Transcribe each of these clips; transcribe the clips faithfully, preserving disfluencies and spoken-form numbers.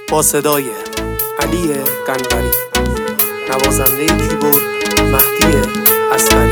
با صدای علی قنبری، نوازنده کیبورد مهدی اصغری.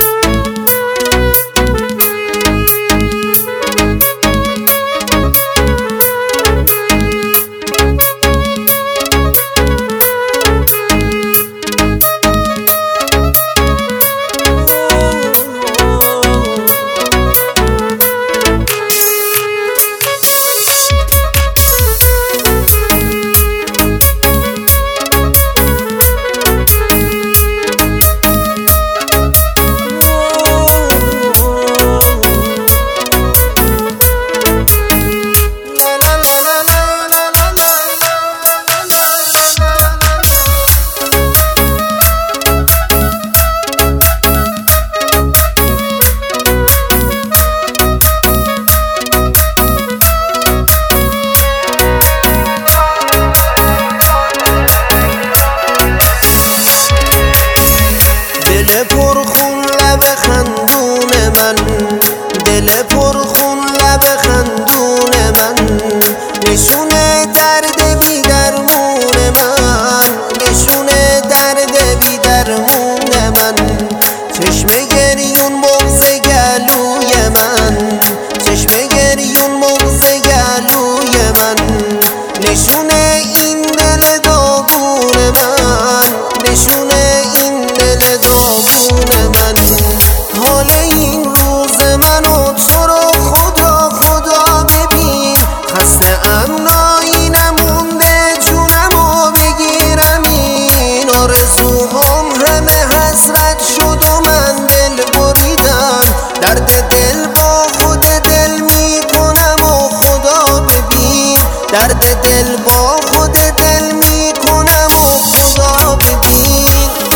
دل پرخون لب خندون من، دل پرخون لب خندون من، نشونه درد بی درمون من، نشونه درد بی درمون من، چشم گریون مغز گلوی من، چشم گریون مغز گلوی من، نشونه این دل داغون من، نشونه این دل داغون من. حال این روز منو تو رو خدا خدا ببین، خسته ام نایی نمونده جونمو بگیرم، این آرزوهام همه حسرت شد و من دل بریدم، درد دل با خود دل میکنم و خدا ببین، درد دل با خود دل میکنم و خدا ببین.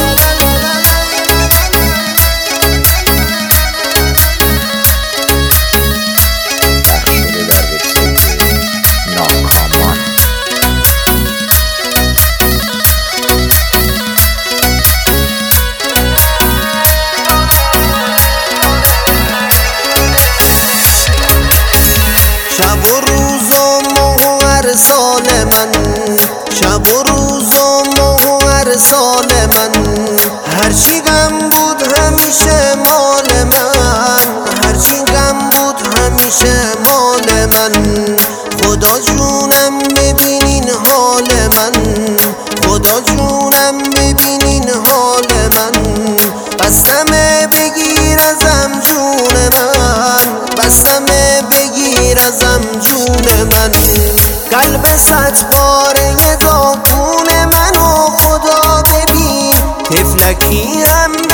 شب و روز و ماه و هر سال من، شب و روز و ماه و هر سال من، هرچی غم بود همیشه مال من، هرچی غم بود همیشه مال من. خدا جونم ببینین حال من، خدا جونم ببینین حال من، بستمه بگیر ازم جون من، بستمه بگیر ازم جون من. قلب صد پاره داغون منو خدا ببین، طفلکی هم